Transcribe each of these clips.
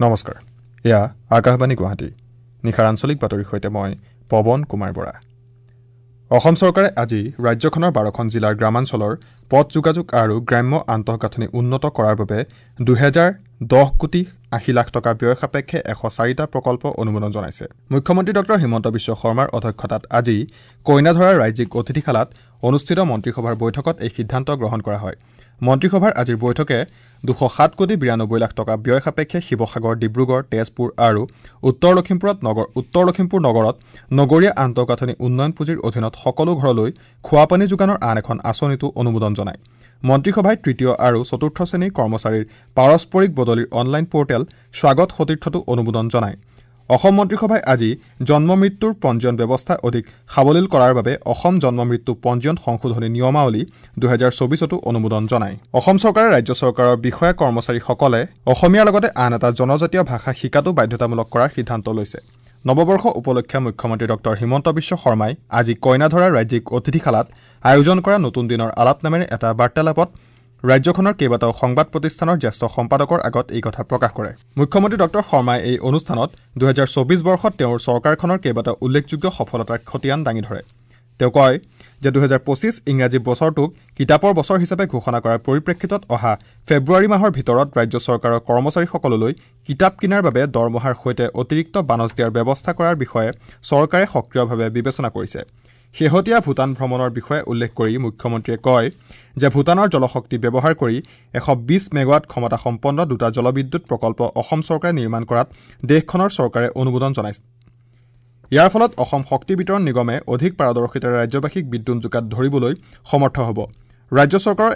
নমস্কাৰ এয়া আকাশবাণী গুৱাহাটী নিখাৰ আঞ্চলিক বাতৰিৰ সৈতে মই পৱন কুমাৰ বৰা অসম চৰকাৰে আজি ৰাজ্যখনৰ 12খন জিলাৰ গ্ৰামাঞ্চলৰ পথ যোগাযোগ আৰু গ্ৰাম্য আন্তঃগাঁথনি উন্নত কৰাৰ বাবে 2010 কোটি 80 লাখ টকা ব্যয় সাপেক্ষে 104টা প্ৰকল্প অনুমোদন জনাইছে মুখ্যমন্ত্ৰী ডক্টৰ হিমন্ত বিশ্ব শৰ্মাৰ অধ্যক্ষতাত আজি কইনাধৰা ৰাজ্যিক অতিথিশালাত অনুষ্ঠিত মন্ত্ৰীসভাৰ বৈঠকত এই সিদ্ধান্ত গ্ৰহণ কৰা হয় মন্ত্ৰীসভাৰ আজিৰ বৈঠকে 207 কোটি 92 লাখ টকা ব্যয় সাপেক্ষে শিৱসাগৰ ডিব্ৰুগড় তেজপুৰ আৰু উত্তৰ লখিমপুৰ নগৰত নগৰীয়া আন্তঃগাঁথনি উন্নয়ন পুঁজিৰ অধীনত সকলো ঘৰলৈ খোৱাপানী যোগানৰ আন এখন আঁচনিটো অনুমোদন জনায় মন্ত্ৰীসভাই তৃতীয় আৰু চতুৰ্থ শ্ৰেণীৰ কৰ্মচাৰীৰ পাৰস্পৰিক বদলিৰ অনলাইন পোৰ্টেল স্বাগত সতীৰ্থটো অনুমোদন জনায় অসম মন্ত্ৰীসভাই আজি জন্ম মৃত্যুৰ পঞ্জীয়ন ব্যৱস্থা অধিক সাৱলীল কৰাৰ বাবে অসম জন্ম মৃত্যু পঞ্জীয়ন সংশোধনী নিয়মাৱলী 2024টো অনুমোদন জনায় অসম চৰকাৰে ৰাজ্য চৰকাৰৰ বিষয়া কৰ্মচাৰীসকলে অসমীয়াৰ লগতে আন এটা জনজাতীয় ভাষা শিকাটো বাধ্যতামূলক কৰাৰ সিদ্ধান্ত লৈছে নৱবৰ্ষ উপলক্ষে মুখ্যমন্ত্ৰী ডক্টৰ হিমন্ত বিশ্ব শৰ্মাই আজি কইনাধৰা ৰাজ্যিক অতিথিশালাত আয়োজন কৰা নতুন দিনৰ আলাপ নামেৰে এটা বাৰ্তালাপত ৰাজ্যখনৰ কেইবাটাও সংবাদ প্ৰতিষ্ঠানৰ জ্যেষ্ঠ সম্পাদকৰ আগত এই কথা প্ৰকাশ কৰে মুখ্যমন্ত্ৰী ডক্টৰ শৰ্মাই এই অনুষ্ঠানত 2024 বৰ্ষত তেওঁৰ চৰকাৰখনৰ কেইবাটাও উল্লেখযোগ্য সফলতাৰ খতিয়ান দাঙি ধৰে তেওঁ কয় যে 2025 ইংৰাজী বছৰটোক কিতাপৰ বছৰ হিচাপে ঘোষণা কৰাৰ পৰিপ্ৰেক্ষিতত অহা ফেব্ৰুৱাৰী মাহৰ ভিতৰত ৰাজ্য চৰকাৰৰ কৰ্মচাৰীসকললৈ কিতাপ কিনাৰ বাবে দৰমহাৰ সৈতে অতিৰিক্ত বানচ দিয়াৰ ব্যৱস্থা কৰাৰ বিষয়ে চৰকাৰে সক্ৰিয়ভাৱে বিবেচনা কৰিছে শেহতীয়া ভূটান ভ্ৰমণৰ বিষয়ে উল্লেখ কৰি মুখ্যমন্ত্ৰীয়ে কয় যে ভূটানৰ জলশক্তি ব্যৱহাৰ কৰি 120 মেগাৱাট ক্ষমতা সম্পন্ন দুটা জলবিদ্যুৎ প্ৰকল্প অসম চৰকাৰে নিৰ্মাণ কৰাত দেশখনৰ চৰকাৰে অনুমোদন জনাইছে ইয়াৰ ফলত অসম শক্তি বিতৰণ নিগমে অধিক পাৰদৰ্শিতাৰে ৰাজ্যবাসীক বিদ্যুৎ যোগান ধৰিবলৈ সমৰ্থ হ'ব ৰাজ্য চৰকাৰৰ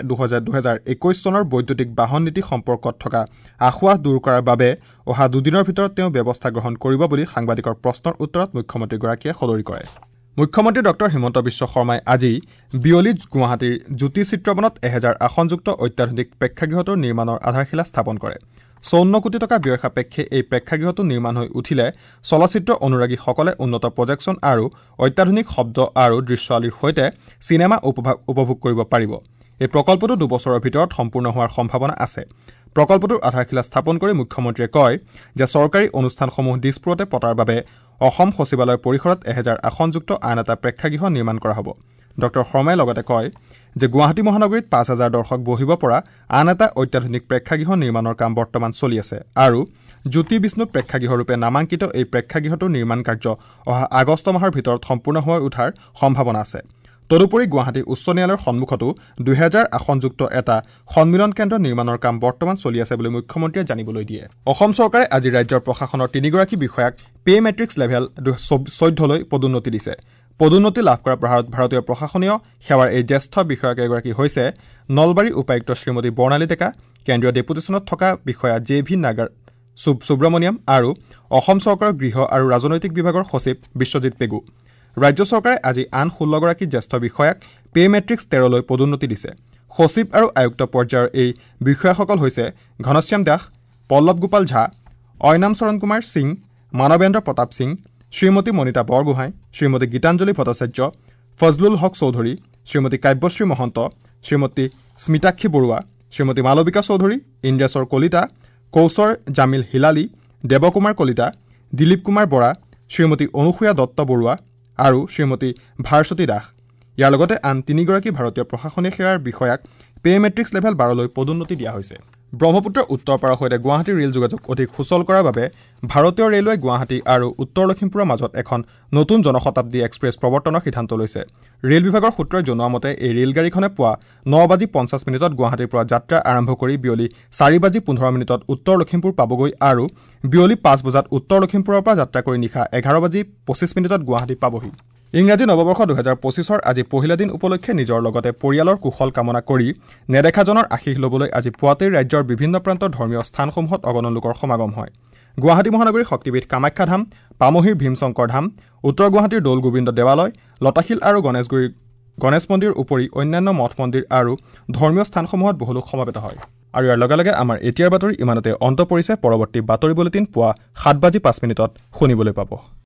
2021 চনৰ বৈদ্যুতিক বাহন নীতি সম্পৰ্কত থকা আখুৱাহ দূৰ কৰাৰ বাবে অহা দুদিনৰ ভিতৰত তেওঁ ব্যৱস্থা গ্ৰহণ কৰিব বুলি সাংবাদিকৰ প্ৰশ্নৰ উত্তৰত মুখ্যমন্ত্ৰীগৰাকীয়ে সদৰি কৰে মুখ্যমন্ত্ৰী ডক্টৰ হিমন্ত বিশ্ব শৰ্মাই আজি বিয়লি গুৱাহাটীৰ জ্যোতি চিত্ৰবনত 1000 আসনযুক্ত অত্যাধুনিক প্ৰেক্ষাগৃহটোৰ নিৰ্মাণৰ আধাৰশিলা স্থাপন কৰে 54 কোটি টকা ব্যয় সাপেক্ষে এই প্ৰেক্ষাগৃহটো নিৰ্মাণ হৈ উঠিলে চলচ্চিত্ৰ অনুৰাগীসকলে উন্নত প্ৰজেকশ্যন আৰু অত্যাধুনিক শব্দ আৰু দৃশ্যাৱলীৰ সৈতে চিনেমা উপভোগ কৰিব পাৰিব এই প্ৰকল্পটো 2 বছৰৰ ভিতৰত সম্পূৰ্ণ হোৱাৰ সম্ভাৱনা আছে প্ৰকল্পটোৰ আধাৰশিলা স্থাপন কৰি মুখ্যমন্ত্ৰীয়ে কয় যে চৰকাৰী অনুষ্ঠানসমূহ দিছপুৰতে পতাৰ বাবে অসম সচিবালয় পৰিসৰত 1000 আসনযুক্ত আন এটা প্ৰেক্ষাগৃহ নিৰ্মাণ কৰা হ'ব ডক্টৰ শৰ্মাই লগতে কয় যে গুৱাহাটী মহানগৰীত 5000 দৰ্শক বহিব পৰা আন এটা অত্যাধুনিক প্ৰেক্ষাগৃহ নিৰ্মাণৰ কাম বৰ্তমান চলি আছে আৰু জ্যোতি বিষ্ণু প্ৰেক্ষাগৃহৰূপে নামাংকিত এই প্ৰেক্ষাগৃহটোৰ নিৰ্মাণ কাৰ্য অহা আগষ্ট মাহৰ ভিতৰত সম্পূৰ্ণ হৈ উঠাৰ সম্ভাৱনা আছে তদুপৰি গুৱাহাটী উচ্চ ন্যায়ালয়ৰ সন্মুখতো 2000 আসনযুক্ত এটা সন্মিলন কেন্দ্ৰ নিৰ্মাণৰ কাম বৰ্তমান চলি আছে বুলি মুখ্যমন্ত্ৰীয়ে জানিবলৈ দিয়ে অসম চৰকাৰে আজি ৰাজ্যৰ প্ৰশাসনৰ 3গৰাকী বিষয়াক পে মেট্ৰিক্স লেভেল 14লৈ পদোন্নতি দিছে পদোন্নতি লাভ কৰা ভাৰতীয় প্ৰশাসনীয় সেৱাৰ এই জ্যেষ্ঠ বিষয়াকেইগৰাকী হৈছে নলবাৰী উপায়ুক্ত শ্ৰীমতী বৰ্ণালী ডেকা কেন্দ্ৰীয় ডেপুটেশ্যনত থকা বিষয়া JV নাগাৰ সুব্ৰমণিয়াম আৰু অসম চৰকাৰৰ গৃহ আৰু ৰাজনৈতিক বিভাগৰ সচিব বিশ্বজিৎ পেগু ৰাজ্য চৰকাৰে আজি আন 16গৰাকী জ্যেষ্ঠ বিষয়াক পে মেট্ৰিক্স 13লৈ পদোন্নতি দিছে সচিব আৰু আয়ুক্ত পৰ্যায়ৰ এই বিষয়াসকল হৈছে ঘনশ্যাম দাস পল্লৱ গোপাল ঝা অয়নাম চৰণ কুমাৰ সিং মানৱেন্দ্ৰ প্ৰতাপ সিং শ্ৰীমতী মণিতা বৰগোহাঁই শ্ৰীমতী গীতাঞ্জলি ভট্টাচাৰ্য ফজলুল হক চৌধুৰী শ্ৰীমতী কাব্যশ্ৰী মহন্ত শ্ৰীমতী স্মিতাক্ষী বৰুৱা শ্ৰীমতী মালবিকা চৌধুৰী ইন্দ্ৰেশ্বৰ কলিতা কৌশৰ জামিল হিলালী দেৱকুমাৰ কলিতা দিলীপ কুমাৰ বৰা শ্ৰীমতী অনুসূয়া দত্ত বৰুৱা আৰু শ্ৰীমতী ভাৰস্বতী দাস ইয়াৰ লগতে আন 3গৰাকী ভাৰতীয় প্ৰশাসনিক সেৱাৰ বিষয়াক পে মেট্ৰিক্স লেভেল 12লৈ পদোন্নতি দিয়া হৈছে ব্ৰহ্মপুত্ৰৰ উত্তৰ পাৰৰ সৈতে গুৱাহাটীৰ ৰেল যোগাযোগ অধিক সুচল কৰাৰ বাবে ভাৰতীয় ৰেলৱে গুৱাহাটী আৰু উত্তৰ লখিমপুৰৰ মাজত এখন নতুন জনশতাব্দী এক্সপ্ৰেছ প্ৰৱৰ্তনৰ সিদ্ধান্ত লৈছে ৰেল বিভাগৰ সূত্ৰই জনোৱা মতে এই ৰেলগাড়ীখনে পুৱা 9:50 মিনিটত গুৱাহাটীৰ পৰা যাত্ৰা আৰম্ভ কৰি বিয়লি 4:15 মিনিটত উত্তৰ লখিমপুৰ পাবগৈ আৰু বিয়লি 5 বজাত উত্তৰ লখিমপুৰৰ পৰা যাত্ৰা কৰি নিশা 11:25 মিনিটত গুৱাহাটী পাবহি ইংৰাজী নৱবৰ্ষ 2025ৰ আজি পহিলা দিন উপলক্ষে নিজৰ লগতে পৰিয়ালৰ কুশল কামনা কৰি নেদেখাজনৰ আশীষ ল'বলৈ আজি পুৱাতেই ৰাজ্যৰ বিভিন্ন প্ৰান্তৰ ধৰ্মীয় স্থানসমূহত অগণন লোকৰ সমাগম হয় গুৱাহাটী মহানগৰীৰ শক্তিপীঠ কামাখ্যা ধাম পামহিৰ ভীমশংকৰ ধাম উত্তৰ গুৱাহাটীৰ দৌল গোবিন্দ দেৱালয় লতাশিল আৰু গণেশগুৰিৰ গণেশ মন্দিৰৰ উপৰি অন্যান্য মঠ মন্দিৰ আৰু ধৰ্মীয় স্থানসমূহত বহু লোক সমবেত হয় আৰু ইয়াৰ লগে লগে আমাৰ এতিয়াৰ বাতৰি ইমানতে অন্ত পৰিছে পৰৱৰ্তী বাতৰি বুলেটিন পুৱা 7:05 শুনিবলৈ পাব